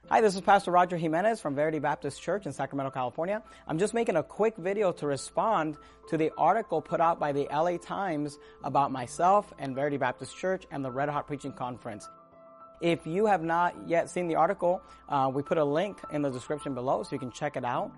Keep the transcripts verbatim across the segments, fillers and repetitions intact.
Hi, this is Pastor Roger Jimenez from Verity Baptist Church in Sacramento, California. I'm just making a quick video to respond to the article put out by the L A Times about myself and Verity Baptist Church and the Red Hot Preaching Conference. If you have not yet seen the article, uh, we put a link in the description below so you can check it out.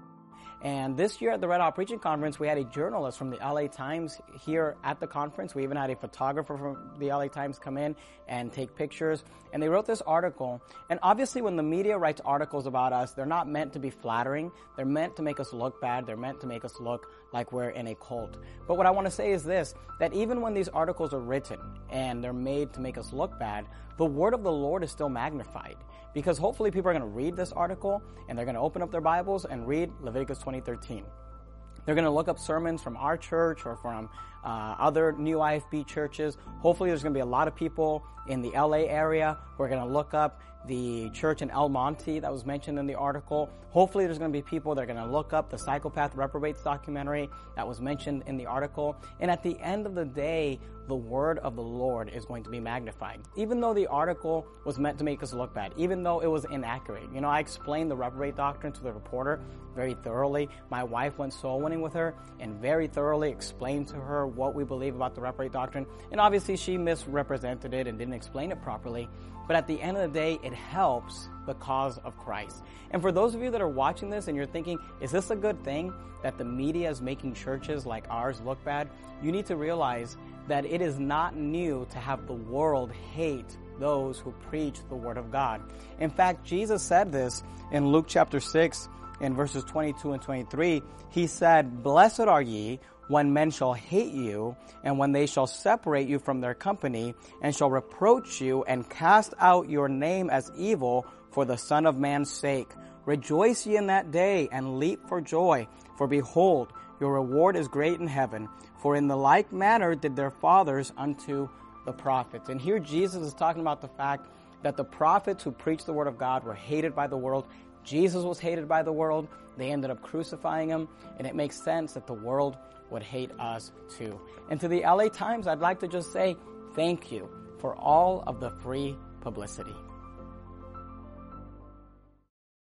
And this year at the Red Hot Preaching Conference, we had a journalist from the L A Times here at the conference. We even had a photographer from the L A Times come in and take pictures. And they wrote this article. And obviously when the media writes articles about us, they're not meant to be flattering. They're meant to make us look bad. They're meant to make us look like we're in a cult. But what I want to say is this, that even when these articles are written and they're made to make us look bad, the word of the Lord is still magnified. Because hopefully people are going to read this article and they're going to open up their Bibles and read Leviticus twenty thirteen. They're going to look up sermons from our church or from uh, other new I F B churches. Hopefully there's going to be a lot of people in the L A area who are going to look up the church in El Monte that was mentioned in the article. Hopefully there's going to be people that are going to look up the Psychopath Reprobates documentary that was mentioned in the article. And at the end of the day, the word of the Lord is going to be magnified. Even though the article was meant to make us look bad, even though it was inaccurate. You know, I explained the reprobate doctrine to the reporter very thoroughly. My wife went soul winning with her and very thoroughly explained to her what we believe about the reprobate doctrine. And obviously she misrepresented it and didn't explain it properly. But at the end of the day, it helps the cause of Christ. And for those of you that are watching this and you're thinking, is this a good thing that the media is making churches like ours look bad? You need to realize that it is not new to have the world hate those who preach the Word of God. In fact, Jesus said this in Luke chapter six, in verses twenty-two and twenty-three. He said, "Blessed are ye when men shall hate you, and when they shall separate you from their company, and shall reproach you, and cast out your name as evil for the Son of Man's sake. Rejoice ye in that day, and leap for joy. For behold, your reward is great in heaven. For in the like manner did their fathers unto the prophets." And here Jesus is talking about the fact that the prophets who preached the Word of God were hated by the world. Jesus was hated by the world. They ended up crucifying him. And it makes sense that the world would hate us too. And to the L A Times, I'd like to just say thank you for all of the free publicity.